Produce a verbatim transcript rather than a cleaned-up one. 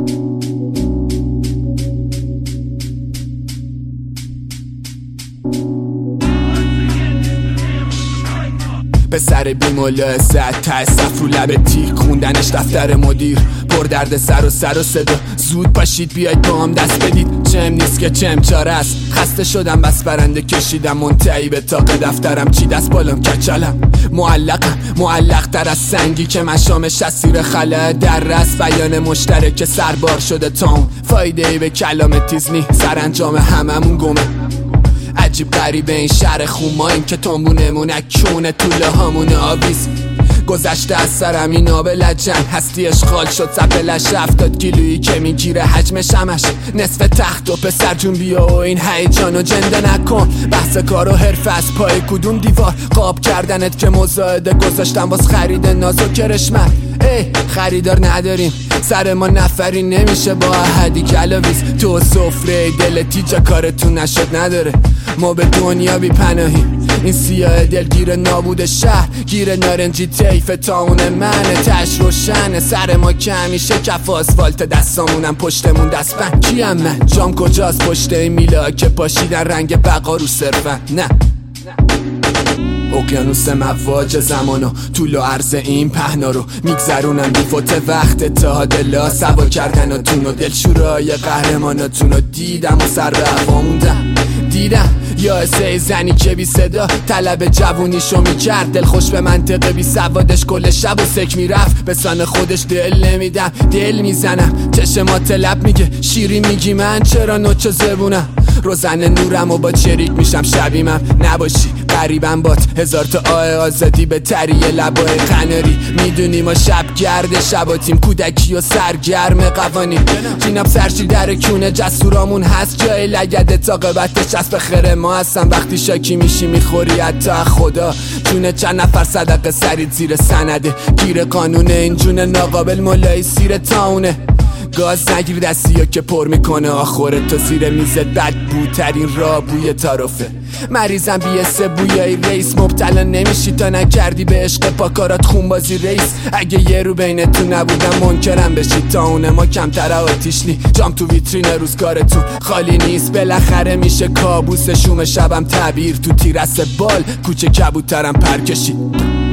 به سر بیمولا زد تأسف رو لب تیک خوندنش دفتر مدیر پر درد سر و سر و صدا زود باشید بیاید با هم دست بدید چم نیست که چم چاره است خسته شدم بس برنده کشیدم منتهی به تاق دفترم چی دست بالام کچلم معلقم معلق تر از سنگی که مشامش اسیر خلاه در رس بیان مشترک سربار شده تاون فایده ای به کلام تیز نی سرانجام هممون گمه عجیب غریبه این شهر خون ما این که تنبونمون اکونه طوله هامون آویز گذشته از سرم این آب لجن هستی اشغال شد سپلش هفتاد کیلویی که میگیره حجمش همش نصف تخت و پسر جون بیا و این هیجانو جنده نکن بحث کار و حرف از پای کدوم دیوار قاب کردنت که مزاحده گذاشتم واس خرید ناز و کرشمت ای خریدار نداریم سر ما نفری نمیشه با احدی کلاویز تو سفره دلتی جا کارتون نشد نداره ما به دنیا بی پناهیم این سیاه دلگیر نابود شهر گیر نارنجی تیف تاون منه تش روشنه سر ما که همیشه کف آسفالت دستامونم پشتمون دستبند کیم من جام کجاست پشت این میلا که پاشیدن رنگ بقا رو صرفن نه اقیانوس مواج زمان و طول و عرض این پهنا رو میگذرونم بی فوت وقت اتحاد لا سوا کردناتون و دلشورای قهرماناتون رو دیدم و سر به هوا موندم دیدم یا اسه زنی که بی صدا طلب جوونیشو میکرد دل خوش به منطقه بی سوادش کل شب و سک میرفت به سان خودش دل نمیدم دل میزنم چشمات لب میگه شیری میگی من چرا نوچه زبونم روزن نورم و با چریک میشم شبیمم نباشی قریبم بات هزار تا آه آزادی به تریه لبای قناری میدونی ما شب گرد شباتیم کودکی و سرگرم قوانین جیناب سرشی در کونه جسورامون هست جای لگده تا قبطش از بخره ما هستم وقتی شاکی میشی میخوری حتی خدا جونه چند نفر صدقه سرید زیر سنده گیر قانونه این جون ناقابل ملای سیر تاونه گاز نگیر دستیو که پر میکنه آخوره تو زیر میزت بد بوترین را بوی تعارفه مریضم بیسه بویای ریس مبتلا نمیشی تا نکردی به عشق پاکارات خونبازی ریس اگه یه رو بینتون نبودم منکرم بشی تا اونه ما کمتر آتیش نی جام تو ویترین روزگارتون خالی نیست بالاخره میشه کابوس شوم شبم تعبیر تو تیرس بال کوچه کبوترم پر کشید